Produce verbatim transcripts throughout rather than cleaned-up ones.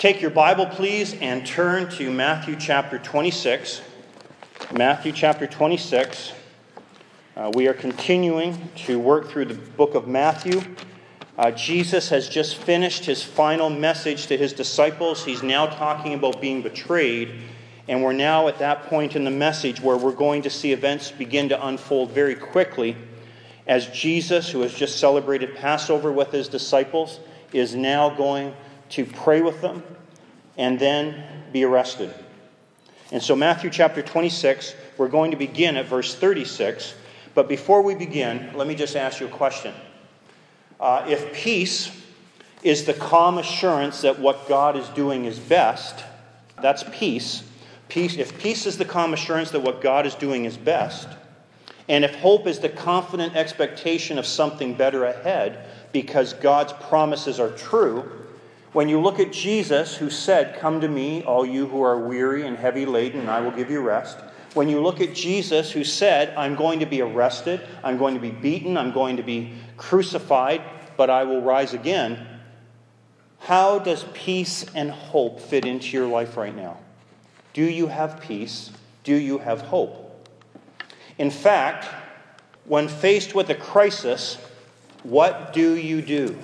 Take your Bible, please, and turn to Matthew chapter twenty-six. Matthew chapter twenty-six. Uh, we are continuing to work through the book of Matthew. Uh, Jesus has just finished his final message to his disciples. He's now talking about being betrayed. And we're now at that point in the message where we're going to see events begin to unfold very quickly as Jesus, who has just celebrated Passover with his disciples, is now going to pray with them and then be arrested. And so Matthew chapter twenty-six, we're going to begin at verse thirty-six. But before we begin, let me just ask you a question. Uh, if peace is the calm assurance that what God is doing is best, that's peace. Peace. If peace is the calm assurance that what God is doing is best, and if hope is the confident expectation of something better ahead because God's promises are true, when you look at Jesus, who said, "Come to me, all you who are weary and heavy laden, and I will give you rest." When you look at Jesus, who said, "I'm going to be arrested, I'm going to be beaten, I'm going to be crucified, but I will rise again," how does peace and hope fit into your life right now? Do you have peace? Do you have hope? In fact, when faced with a crisis, what do you do?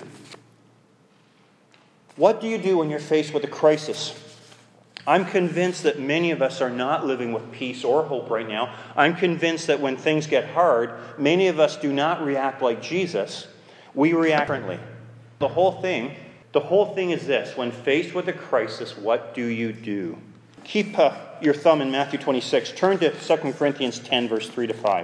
What do you do when you're faced with a crisis? I'm convinced that many of us are not living with peace or hope right now. I'm convinced that when things get hard, many of us do not react like Jesus. We react differently. The whole thing, the whole thing is this: when faced with a crisis, what do you do? Keep uh, your thumb in Matthew twenty-six. Turn to Second Corinthians ten, verse three to five.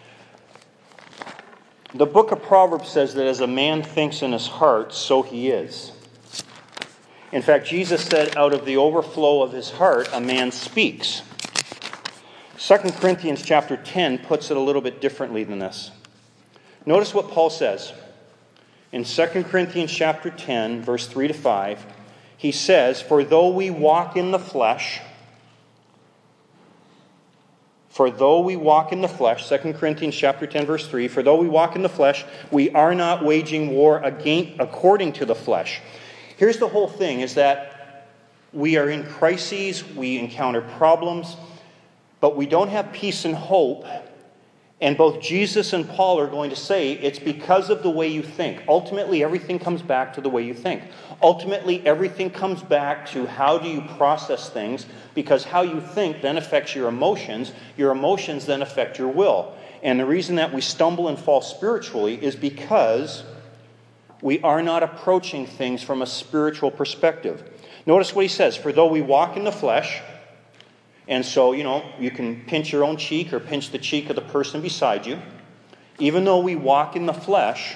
The book of Proverbs says that as a man thinks in his heart, so he is. In fact, Jesus said, out of the overflow of his heart, a man speaks. Second Corinthians chapter ten puts it a little bit differently than this. Notice what Paul says. In Second Corinthians chapter ten, verse three to five, he says, "For though we walk in the flesh, for though we walk in the flesh," Second Corinthians chapter ten, verse three, "For though we walk in the flesh, we are not waging war against, according to the flesh." Here's the whole thing, is that we are in crises, we encounter problems, but we don't have peace and hope. And both Jesus and Paul are going to say it's because of the way you think. Ultimately, everything comes back to the way you think. Ultimately, everything comes back to how do you process things, because how you think then affects your emotions. Your emotions then affect your will. And the reason that we stumble and fall spiritually is because we are not approaching things from a spiritual perspective. Notice what he says, "For though we walk in the flesh," and so, you know, you can pinch your own cheek or pinch the cheek of the person beside you. Even though we walk in the flesh,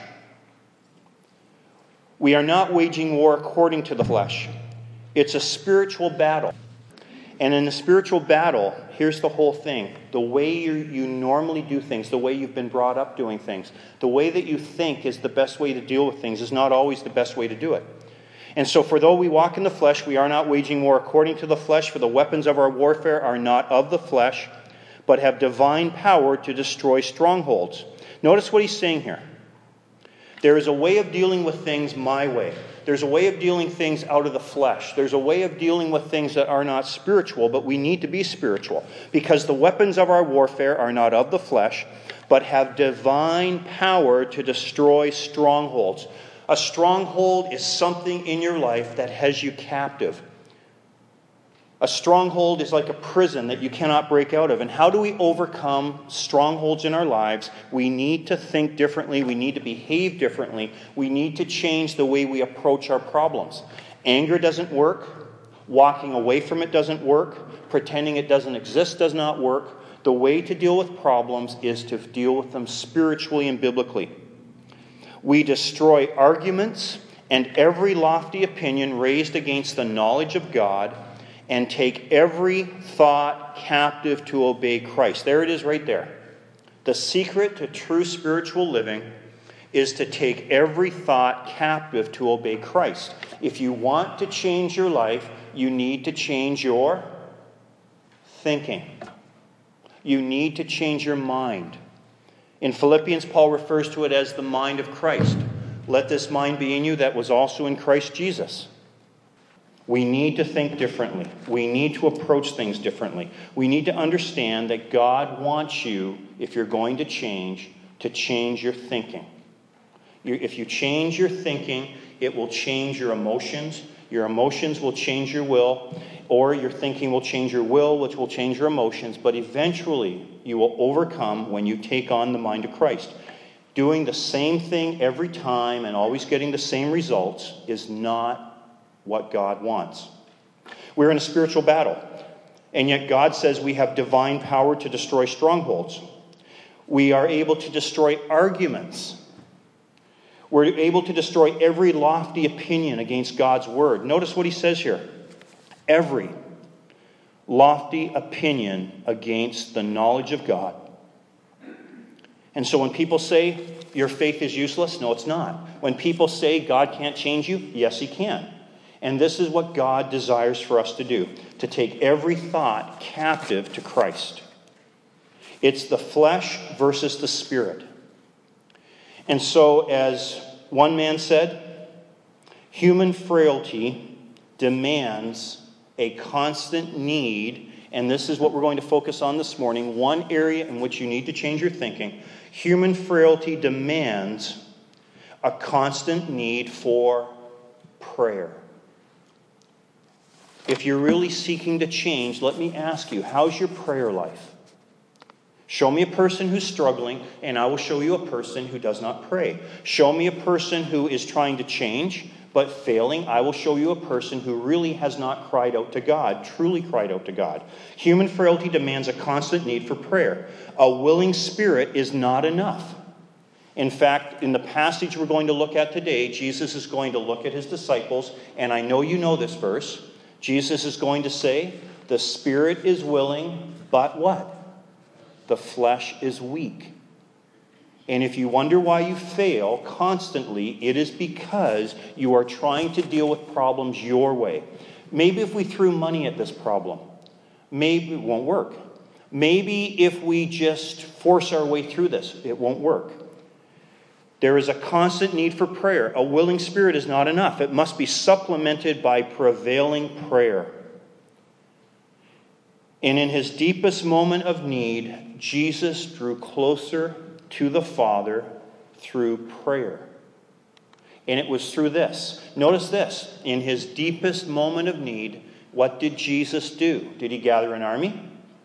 we are not waging war according to the flesh. It's a spiritual battle. And in the spiritual battle, here's the whole thing. The way you, you normally do things, the way you've been brought up doing things, the way that you think is the best way to deal with things is not always the best way to do it. And so, for though we walk in the flesh, we are not waging war according to the flesh, for the weapons of our warfare are not of the flesh, but have divine power to destroy strongholds. Notice what he's saying here. There is a way of dealing with things my way. There's a way of dealing things out of the flesh. There's a way of dealing with things that are not spiritual, but we need to be spiritual. Because the weapons of our warfare are not of the flesh, but have divine power to destroy strongholds. A stronghold is something in your life that has you captive. A stronghold is like a prison that you cannot break out of. And how do we overcome strongholds in our lives? We need to think differently. We need to behave differently. We need to change the way we approach our problems. Anger doesn't work. Walking away from it doesn't work. Pretending it doesn't exist does not work. The way to deal with problems is to deal with them spiritually and biblically. We destroy arguments and every lofty opinion raised against the knowledge of God, and take every thought captive to obey Christ. There it is right there. The secret to true spiritual living is to take every thought captive to obey Christ. If you want to change your life, you need to change your thinking. You need to change your mind. In Philippians, Paul refers to it as the mind of Christ. Let this mind be in you that was also in Christ Jesus. We need to think differently. We need to approach things differently. We need to understand that God wants you, if you're going to change, to change your thinking. You, if you change your thinking, it will change your emotions. Your emotions will change your will, or your thinking will change your will, which will change your emotions. But eventually, you will overcome when you take on the mind of Christ. Doing the same thing every time and always getting the same results is not what God wants. We're in a spiritual battle, and yet God says we have divine power to destroy strongholds. We are able to destroy arguments. We're able to destroy every lofty opinion against God's word. Notice what he says here. Every lofty opinion against the knowledge of God. And so when people say your faith is useless, no, it's not. When people say God can't change you, yes, he can. And this is what God desires for us to do, to take every thought captive to Christ. It's the flesh versus the spirit. And so, as one man said, human frailty demands a constant need, and this is what we're going to focus on this morning, one area in which you need to change your thinking. Human frailty demands a constant need for prayer. If you're really seeking to change, let me ask you, how's your prayer life? Show me a person who's struggling, and I will show you a person who does not pray. Show me a person who is trying to change, but failing. I will show you a person who really has not cried out to God, truly cried out to God. Human frailty demands a constant need for prayer. A willing spirit is not enough. In fact, in the passage we're going to look at today, Jesus is going to look at his disciples, and I know you know this verse. Jesus is going to say, the spirit is willing, but what? The flesh is weak. And if you wonder why you fail constantly, it is because you are trying to deal with problems your way. Maybe if we threw money at this problem, maybe it won't work. Maybe if we just force our way through this, it won't work. There is a constant need for prayer. A willing spirit is not enough. It must be supplemented by prevailing prayer. And in his deepest moment of need, Jesus drew closer to the Father through prayer. And it was through this. Notice this. In his deepest moment of need, what did Jesus do? Did he gather an army?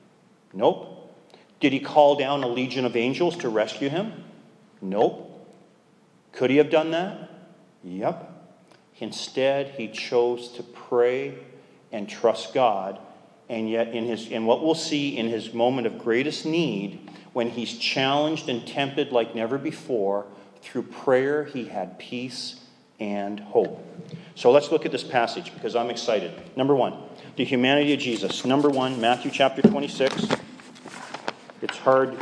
Nope. Did he call down a legion of angels to rescue him? Nope. Could he have done that? Yep. Instead, he chose to pray and trust God. And yet, in his, in what we'll see in his moment of greatest need, when he's challenged and tempted like never before, through prayer, he had peace and hope. So let's look at this passage because I'm excited. Number one, the humanity of Jesus. Number one, Matthew chapter twenty-six. It's hard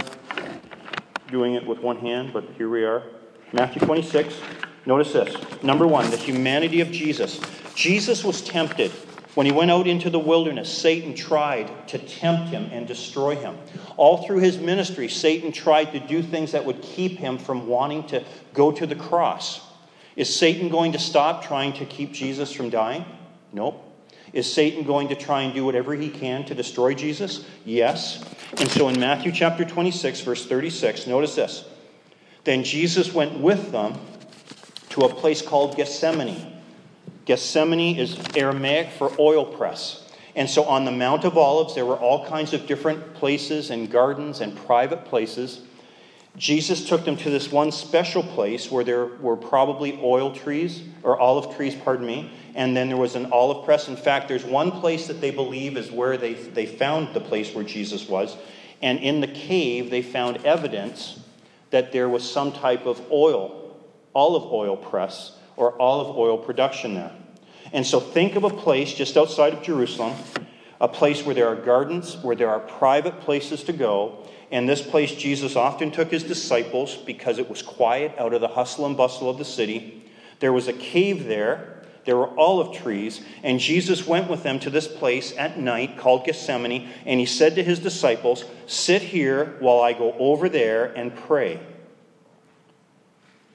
doing it with one hand, but here we are. Matthew twenty-six. Notice this. Number one, the humanity of Jesus. Jesus was tempted. When he went out into the wilderness, Satan tried to tempt him and destroy him. All through his ministry, Satan tried to do things that would keep him from wanting to go to the cross. Is Satan going to stop trying to keep Jesus from dying? Nope. Is Satan going to try and do whatever he can to destroy Jesus? Yes. And so in Matthew chapter twenty-six, verse thirty-six, notice this. Then Jesus went with them to a place called Gethsemane. Gethsemane is Aramaic for oil press. And so on the Mount of Olives, there were all kinds of different places and gardens and private places. Jesus took them to this one special place where there were probably oil trees, or olive trees, pardon me, and then there was an olive press. In fact, there's one place that they believe is where they, they found the place where Jesus was. And in the cave, they found evidence that there was some type of oil, olive oil press, or olive oil production there. And so think of a place just outside of Jerusalem, a place where there are gardens, where there are private places to go. And this place Jesus often took his disciples because it was quiet out of the hustle and bustle of the city. There was a cave there. There were olive trees. And Jesus went with them to this place at night called Gethsemane. And he said to his disciples, "Sit here while I go over there and pray."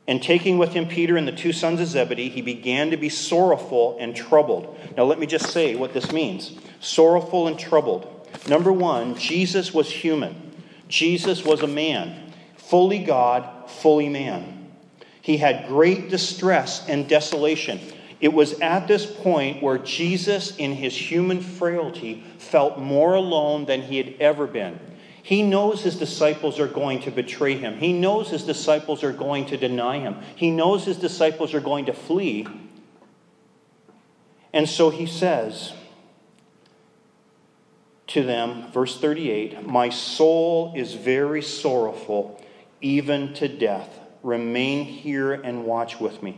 And taking with him Peter and the two sons of Zebedee, he began to be sorrowful and troubled. Now let me just say what this means. Sorrowful and troubled. Number one, Jesus was human. Jesus was a man. Fully God, fully man. He had great distress and desolation. It was at this point where Jesus, in his human frailty, felt more alone than he had ever been. He knows his disciples are going to betray him. He knows his disciples are going to deny him. He knows his disciples are going to flee. And so he says to them, verse thirty-eight, "My soul is very sorrowful, even to death. Remain here and watch with me."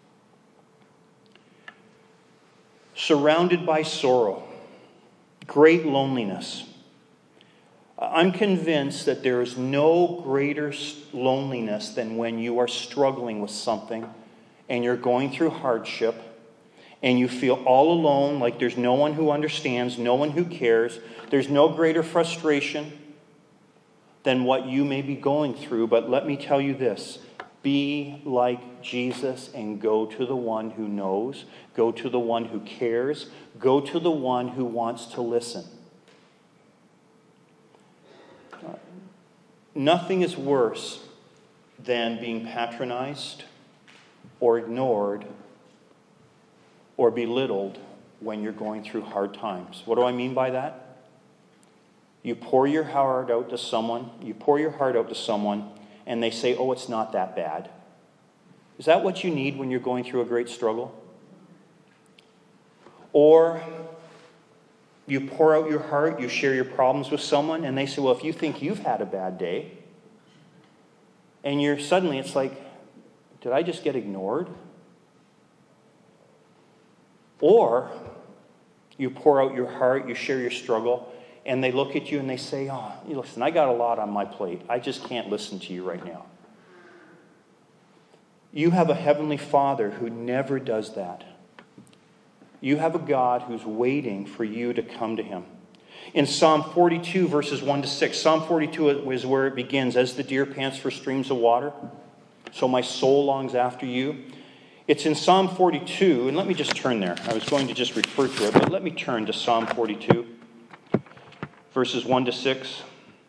Surrounded by sorrow, great loneliness. I'm convinced that there is no greater loneliness than when you are struggling with something and you're going through hardship and you feel all alone, like there's no one who understands, no one who cares. There's no greater frustration than what you may be going through. But let me tell you this. Be like Jesus and go to the one who knows. Go to the one who cares. Go to the one who wants to listen. Nothing is worse than being patronized or ignored or belittled when you're going through hard times. What do I mean by that? You pour your heart out to someone, you pour your heart out to someone, and they say, "Oh, it's not that bad." Is that what you need when you're going through a great struggle? Or you pour out your heart, you share your problems with someone, and they say, "Well, if you think you've had a bad day," and you're suddenly, it's like, did I just get ignored? Or you pour out your heart, you share your struggle, and they look at you and they say, "Oh, listen, I got a lot on my plate. I just can't listen to you right now." You have a heavenly Father who never does that. You have a God who's waiting for you to come to him. In Psalm forty-two, verses one to six, Psalm forty-two is where it begins. "As the deer pants for streams of water, so my soul longs after you." It's in Psalm forty-two, and let me just turn there. I was going to just refer to it, but let me turn to Psalm forty-two, verses one to six.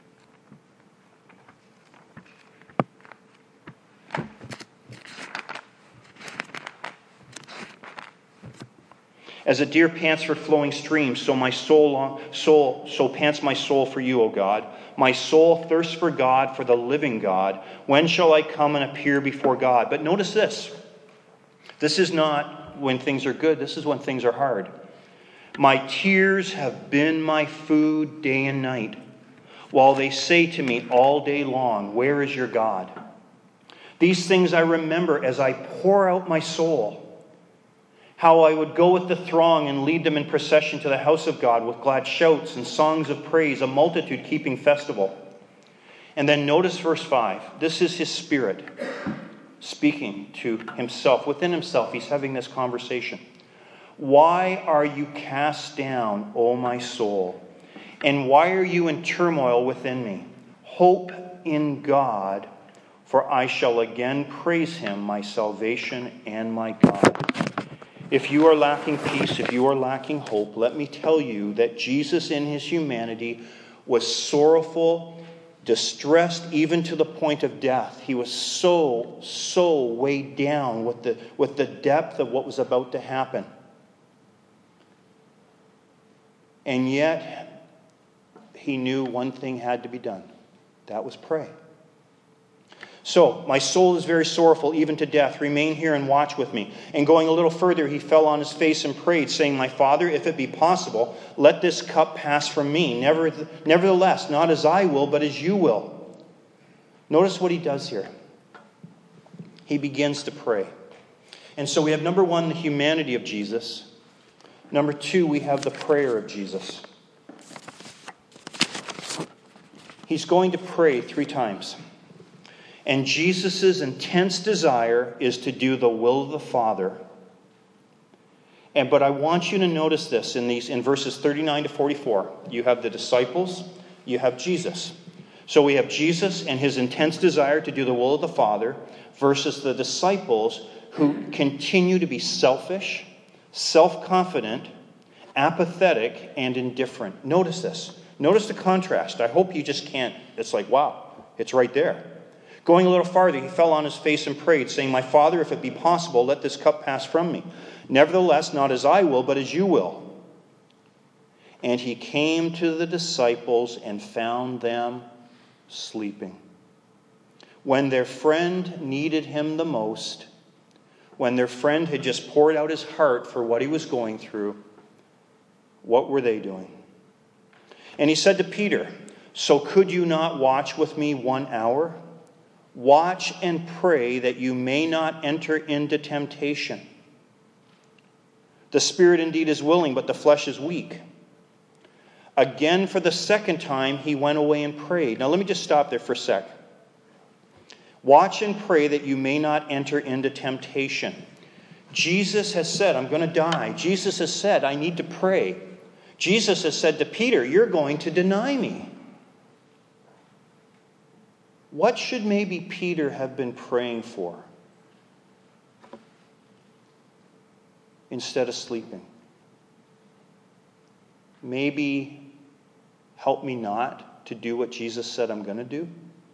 "As a deer pants for flowing streams, so my soul, soul, so pants my soul for you, O God. My soul thirsts for God, for the living God. When shall I come and appear before God?" But notice this. This is not when things are good. This is when things are hard. "My tears have been my food day and night, while they say to me all day long, 'Where is your God?' These things I remember as I pour out my soul. How I would go with the throng and lead them in procession to the house of God with glad shouts and songs of praise, a multitude keeping festival." And then notice verse five. This is his spirit speaking to himself. Within himself, he's having this conversation. "Why are you cast down, O my soul? And why are you in turmoil within me? Hope in God, for I shall again praise him, my salvation and my God." If you are lacking peace, if you are lacking hope, let me tell you that Jesus in his humanity was sorrowful, distressed, even to the point of death. He was so, so weighed down with the, with the depth of what was about to happen. And yet, he knew one thing had to be done. That was pray. "So, my soul is very sorrowful, even to death. Remain here and watch with me." And going a little further, he fell on his face and prayed, saying, "My Father, if it be possible, let this cup pass from me. Nevertheless, not as I will, but as you will." Notice what he does here. He begins to pray. And so we have, number one, the humanity of Jesus. Number two, we have the prayer of Jesus. He's going to pray three times. And Jesus' intense desire is to do the will of the Father. And but I want you to notice this in these in verses thirty-nine to forty-four. You have the disciples, you have Jesus. So we have Jesus and his intense desire to do the will of the Father. versus the disciples who continue to be selfish, self-confident, apathetic, and indifferent. Notice this. Notice the contrast. I hope you just can't. It's like, wow, it's right there. Going a little farther, he fell on his face and prayed, saying, "My Father, if it be possible, let this cup pass from me. Nevertheless, not as I will, but as you will." And he came to the disciples and found them sleeping. When their friend needed him the most, when their friend had just poured out his heart for what he was going through, what were they doing? And he said to Peter, "So could you not watch with me one hour? Watch and pray that you may not enter into temptation. The spirit indeed is willing, but the flesh is weak." Again, for the second time, he went away and prayed. Now let me just stop there for a sec. Watch and pray that you may not enter into temptation. Jesus has said, "I'm going to die." Jesus has said, "I need to pray." Jesus has said to Peter, "You're going to deny me." What should maybe Peter have been praying for instead of sleeping? Maybe help me not to do what Jesus said I'm going to do?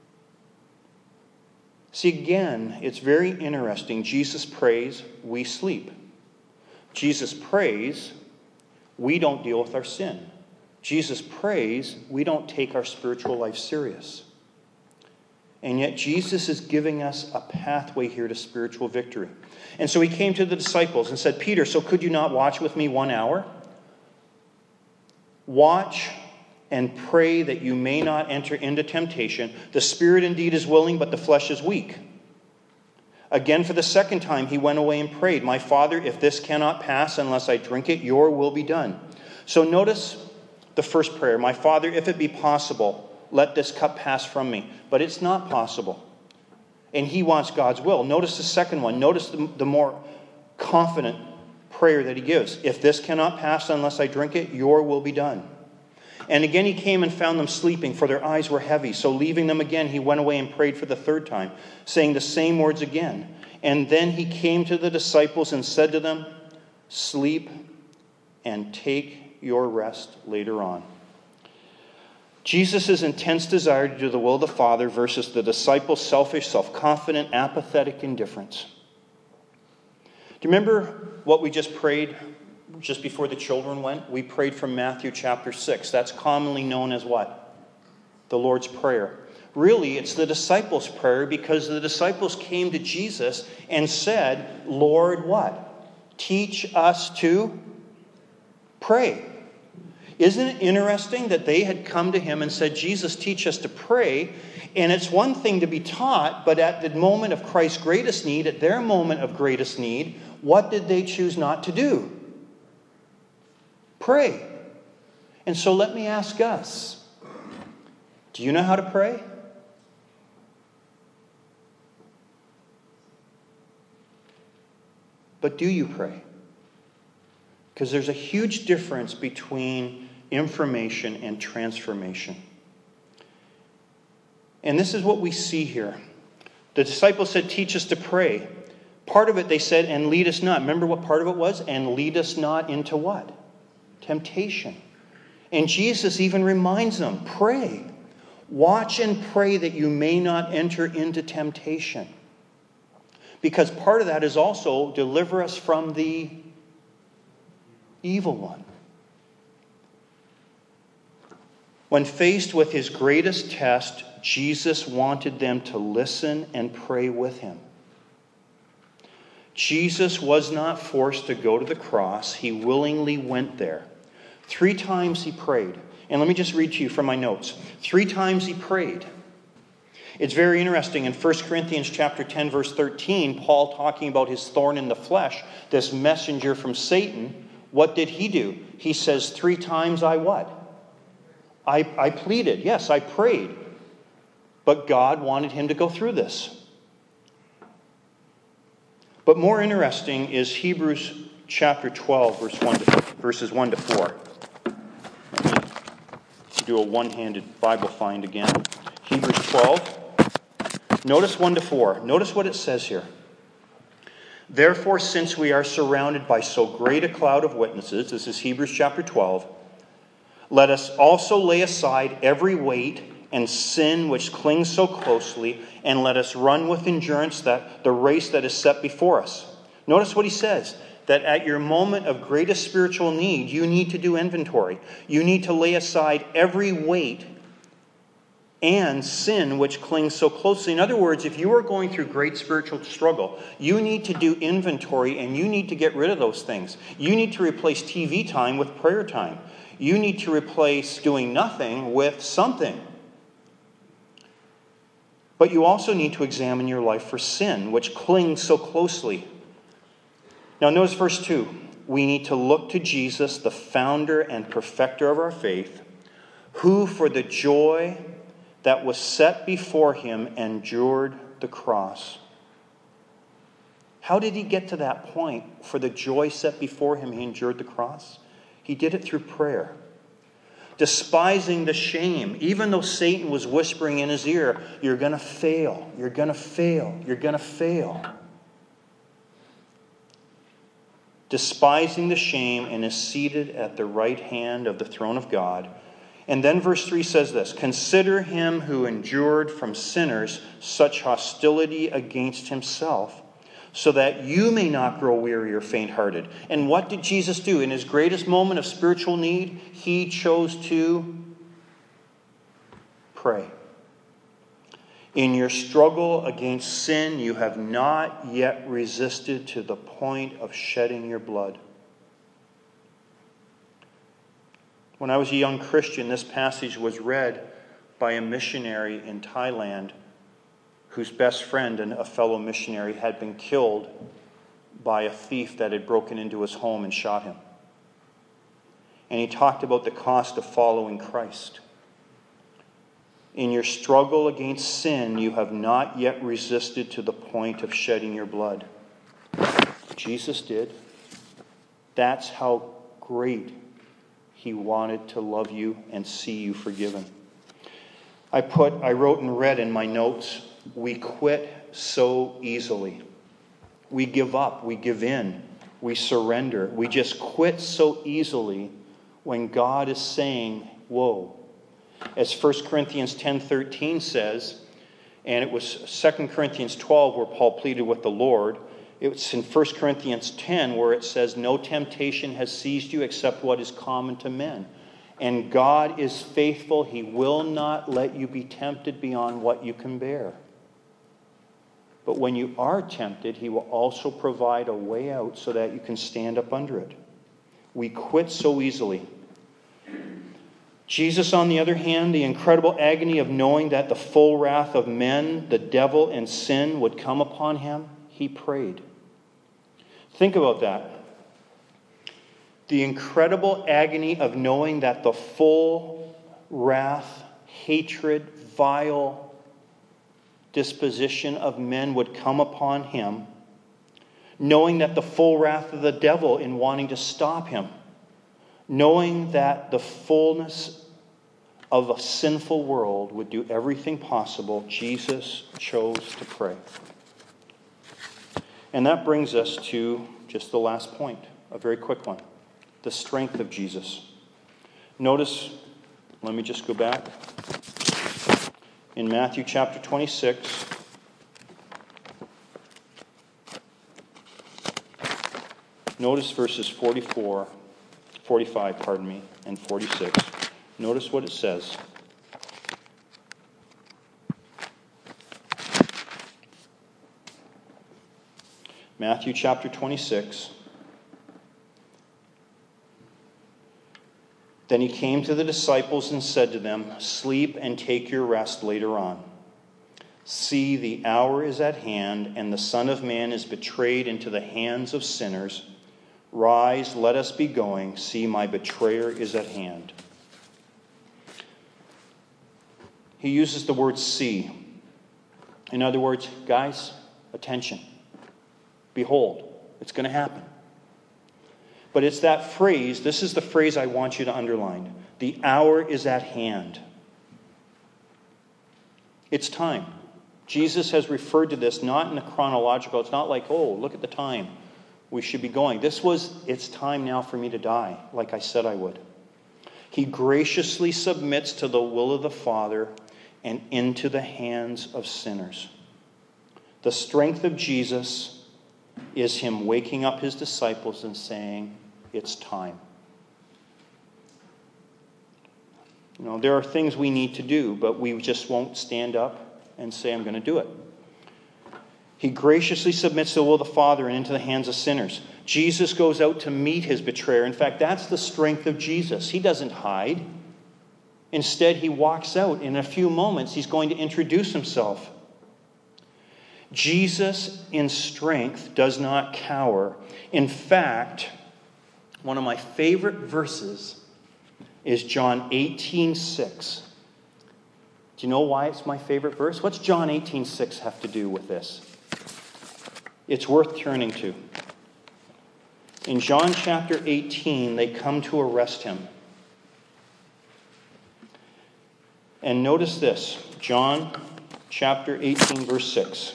See, again, it's very interesting. Jesus prays, we sleep. Jesus prays, we don't deal with our sin. Jesus prays, we don't take our spiritual life serious. And yet Jesus is giving us a pathway here to spiritual victory. And so he came to the disciples and said, "Peter, so could you not watch with me one hour? Watch and pray that you may not enter into temptation. The spirit indeed is willing, but the flesh is weak." Again, for the second time, he went away and prayed, "My Father, if this cannot pass unless I drink it, your will be done." So notice the first prayer, "My Father, if it be possible, let this cup pass from me." But it's not possible. And he wants God's will. Notice the second one. Notice the, the more confident prayer that he gives. "If this cannot pass unless I drink it, your will be done." And again he came and found them sleeping, for their eyes were heavy. So leaving them again, he went away and prayed for the third time, saying the same words again. And then he came to the disciples and said to them, "Sleep and take your rest later on." Jesus' intense desire to do the will of the Father versus the disciples' selfish, self-confident, apathetic indifference. Do you remember what we just prayed just before the children went? We prayed from Matthew chapter six. That's commonly known as what? The Lord's Prayer. Really, it's the disciples' prayer because the disciples came to Jesus and said, "Lord, what? Teach us to pray." Isn't it interesting that they had come to him and said, "Jesus, teach us to pray." And it's one thing to be taught, but at the moment of Christ's greatest need, at their moment of greatest need, what did they choose not to do? Pray. And so let me ask us, do you know how to pray? But do you pray? Because there's a huge difference between information and transformation. And this is what we see here. The disciples said, "Teach us to pray." Part of it they said, "And lead us not." Remember what part of it was? "And lead us not into what? Temptation." And Jesus even reminds them, pray. Watch and pray that you may not enter into temptation. Because part of that is also deliver us from the evil one. When faced with his greatest test, Jesus wanted them to listen and pray with him. Jesus was not forced to go to the cross. He willingly went there. Three times he prayed. And let me just read to you from my notes. Three times he prayed. It's very interesting. In First Corinthians chapter ten, verse thirteen, Paul talking about his thorn in the flesh, this messenger from Satan, what did he do? He says, three times I what? I, I pleaded. Yes, I prayed. But God wanted him to go through this. But more interesting is Hebrews chapter twelve, verse one to, verses one to four. Let me do a one-handed Bible find again. Hebrews twelve, Notice one to four. Notice what it says here. Therefore, since we are surrounded by so great a cloud of witnesses, this is Hebrews chapter twelve, let us also lay aside every weight and sin which clings so closely, and let us run with endurance that the race that is set before us. Notice what he says, that at your moment of greatest spiritual need, you need to do inventory. You need to lay aside every weight and sin which clings so closely. In other words, if you are going through great spiritual struggle, you need to do inventory and you need to get rid of those things. You need to replace T V time with prayer time. You need to replace doing nothing with something. But you also need to examine your life for sin, which clings so closely. Now notice verse two. We need to look to Jesus, the founder and perfecter of our faith, who for the joy that was set before him endured the cross. How did he get to that point? For the joy set before him, he endured the cross. He did it through prayer. Despising the shame, even though Satan was whispering in his ear, you're going to fail, you're going to fail, you're going to fail. Despising the shame, and is seated at the right hand of the throne of God. And then verse three says this, consider him who endured from sinners such hostility against himself, so that you may not grow weary or faint-hearted. And what did Jesus do? In his greatest moment of spiritual need, he chose to pray. In your struggle against sin, you have not yet resisted to the point of shedding your blood. When I was a young Christian, this passage was read by a missionary in Thailand whose best friend and a fellow missionary had been killed by a thief that had broken into his home and shot him. And he talked about the cost of following Christ. In your struggle against sin, you have not yet resisted to the point of shedding your blood. Jesus did. That's how great he wanted to love you and see you forgiven. I put, I wrote in red in my notes, we quit so easily. We give up, we give in, we surrender. We just quit so easily when God is saying, whoa. As First Corinthians ten thirteen says, and it was Second Corinthians twelve where Paul pleaded with the Lord. It's in First Corinthians ten where it says, no temptation has seized you except what is common to men. And God is faithful. He will not let you be tempted beyond what you can bear. But when you are tempted, he will also provide a way out so that you can stand up under it. We quit so easily. Jesus, on the other hand, the incredible agony of knowing that the full wrath of men, the devil, and sin would come upon him, he prayed. Think about that. The incredible agony of knowing that the full wrath, hatred, vile disposition of men would come upon him, knowing that the full wrath of the devil in wanting to stop him, knowing that the fullness of a sinful world would do everything possible, Jesus chose to pray. And that brings us to just the last point, a very quick one. The strength of Jesus. Notice, let me just go back. In Matthew chapter twenty-six, notice verses forty-four, forty-five, pardon me, and forty-six. Notice what it says. Matthew chapter twenty-six. Then he came to the disciples and said to them, sleep and take your rest later on. See, the hour is at hand, and the Son of Man is betrayed into the hands of sinners. Rise, let us be going. See, my betrayer is at hand. He uses the word see. In other words, guys, attention. Behold, it's going to happen. But it's that phrase, this is the phrase I want you to underline. The hour is at hand. It's time. Jesus has referred to this not in a chronological, it's not like, oh, look at the time. We should be going. This was, it's time now for me to die, like I said I would. He graciously submits to the will of the Father and into the hands of sinners. The strength of Jesus is him waking up his disciples and saying, it's time. You know, there are things we need to do, but we just won't stand up and say, I'm going to do it. He graciously submits to the will of the Father and into the hands of sinners. Jesus goes out to meet his betrayer. In fact, that's the strength of Jesus. He doesn't hide. Instead, he walks out. In a few moments, he's going to introduce himself. Jesus, in strength, does not cower. In fact, one of my favorite verses is John eighteen six. Do you know why it's my favorite verse? What's John eighteen six have to do with this? It's worth turning to. In John chapter eighteen, they come to arrest him. And notice this, John chapter eighteen, verse six.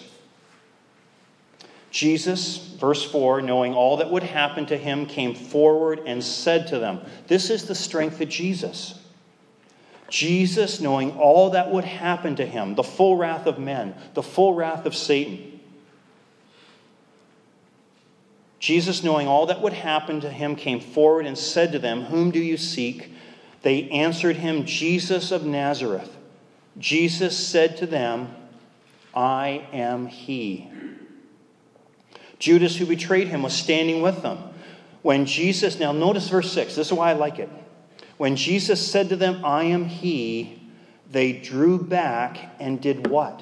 Jesus, verse four, knowing all that would happen to him, came forward and said to them. This is the strength of Jesus. Jesus, knowing all that would happen to him, the full wrath of men, the full wrath of Satan. Jesus, knowing all that would happen to him, came forward and said to them, whom do you seek? They answered him, Jesus of Nazareth. Jesus said to them, I am he. Judas, who betrayed him, was standing with them. When Jesus, now notice verse six, this is why I like it. When Jesus said to them, I am he, they drew back and did what?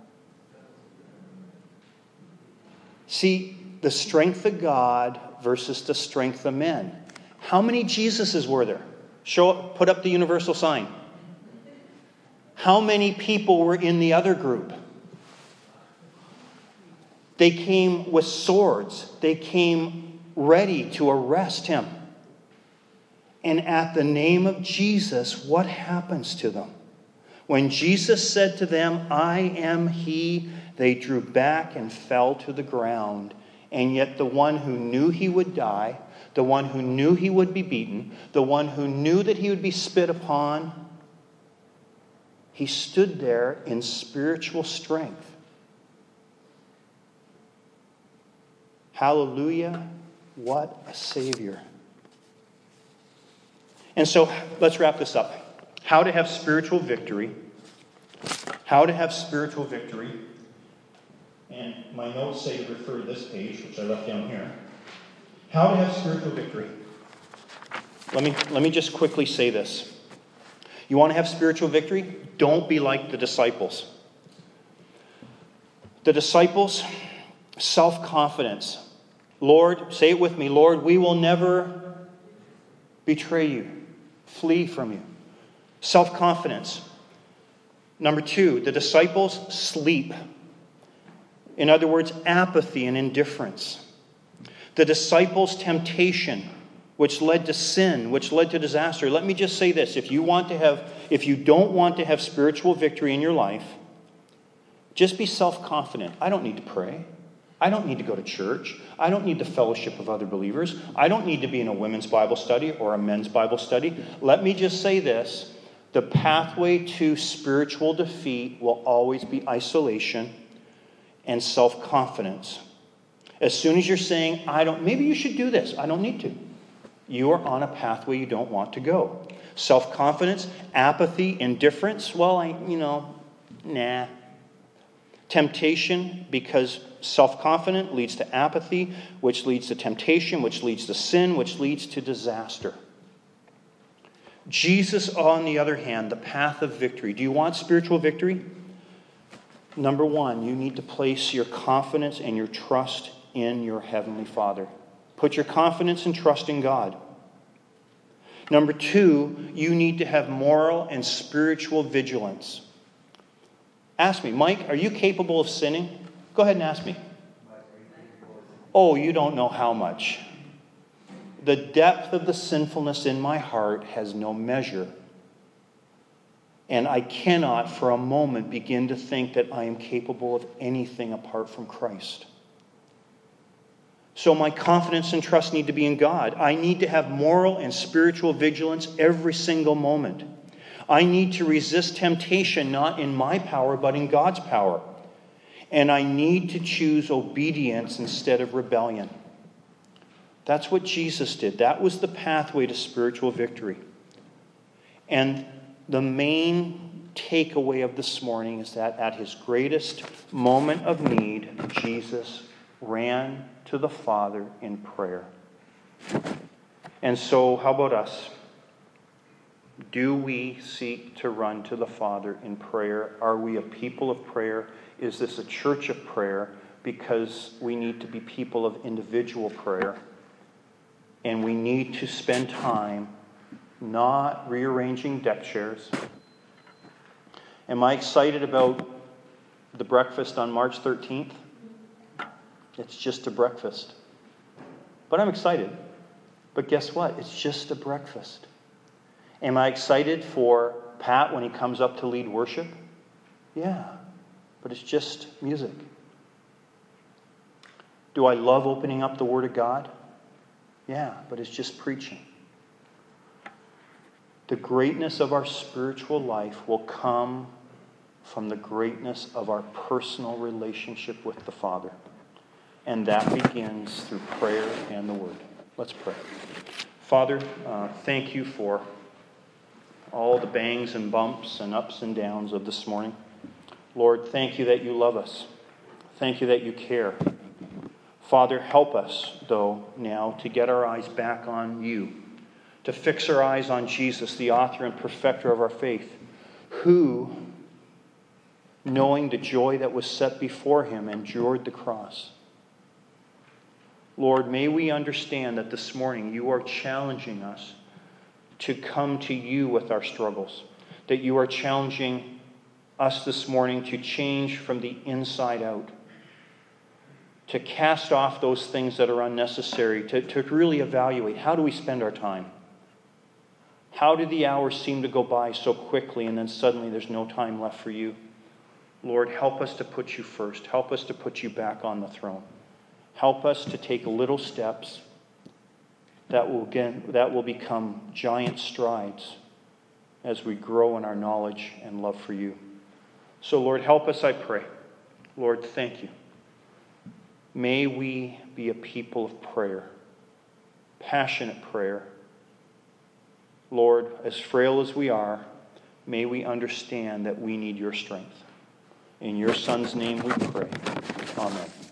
See, the strength of God versus the strength of men. How many Jesuses were there? Show up, put up the universal sign. How many people were in the other group? They came with swords. They came ready to arrest him. And at the name of Jesus, what happens to them? When Jesus said to them, I am he, they drew back and fell to the ground. And yet the one who knew he would die, the one who knew he would be beaten, the one who knew that he would be spit upon, he stood there in spiritual strength. Hallelujah, what a Savior. And so let's wrap this up. How to have spiritual victory. How to have spiritual victory. And my notes say to refer to this page, which I left down here. How to have spiritual victory. Let me, let me just quickly say this. You want to have spiritual victory? Don't be like the disciples. The disciples, self-confidence. Lord, say it with me, Lord, we will never betray you, flee from you. Self-confidence. Number two, the disciples sleep. In other words, apathy and indifference. The disciples' temptation, which led to sin, which led to disaster. Let me just say this. If you want to have, if you don't want to have spiritual victory in your life, just be self-confident. I don't need to pray. I don't need to go to church. I don't need the fellowship of other believers. I don't need to be in a women's Bible study or a men's Bible study. Let me just say this. The pathway to spiritual defeat will always be isolation and self-confidence. As soon as you're saying, I don't, maybe you should do this. I don't need to. You are on a pathway you don't want to go. Self-confidence, apathy, indifference. Well, I, you know, nah. Temptation, because self-confident leads to apathy, which leads to temptation, which leads to sin, which leads to disaster. Jesus, on the other hand, the path of victory. Do you want spiritual victory? Number one, you need to place your confidence and your trust in your Heavenly Father. Put your confidence and trust in God. Number two, you need to have moral and spiritual vigilance. Ask me, Mike, are you capable of sinning? Go ahead and ask me. Oh, you don't know how much. The depth of the sinfulness in my heart has no measure. And I cannot for a moment begin to think that I am capable of anything apart from Christ. So my confidence and trust need to be in God. I need to have moral and spiritual vigilance every single moment. I need to resist temptation not in my power but in God's power. And I need to choose obedience instead of rebellion. That's what Jesus did. That was the pathway to spiritual victory. And the main takeaway of this morning is that at his greatest moment of need, Jesus ran to the Father in prayer. And so, how about us? Do we seek to run to the Father in prayer? Are we a people of prayer? Is this a church of prayer? Because we need to be people of individual prayer. And we need to spend time not rearranging deck chairs. Am I excited about the breakfast on March thirteenth? It's just a breakfast. But I'm excited. But guess what? It's just a breakfast. Am I excited for Pat when he comes up to lead worship? Yeah. But it's just music. Do I love opening up the Word of God? Yeah, but it's just preaching. The greatness of our spiritual life will come from the greatness of our personal relationship with the Father. And that begins through prayer and the Word. Let's pray. Father, uh, thank you for all the bangs and bumps and ups and downs of this morning. Lord, thank you that you love us. Thank you that you care. Father, help us, though, now to get our eyes back on you, to fix our eyes on Jesus, the author and perfecter of our faith, who, knowing the joy that was set before him, endured the cross. Lord, may we understand that this morning you are challenging us to come to you with our struggles, that you are challenging us this morning to change from the inside out, to cast off those things that are unnecessary, to, to really evaluate how do we spend our time? How do the hours seem to go by so quickly and then suddenly there's no time left for you? Lord, help us to put you first. Help us to put you back on the throne. Help us to take little steps that will, again, that will become giant strides as we grow in our knowledge and love for you. So, Lord, help us, I pray. Lord, thank you. May we be a people of prayer, passionate prayer. Lord, as frail as we are, may we understand that we need your strength. In your Son's name we pray. Amen.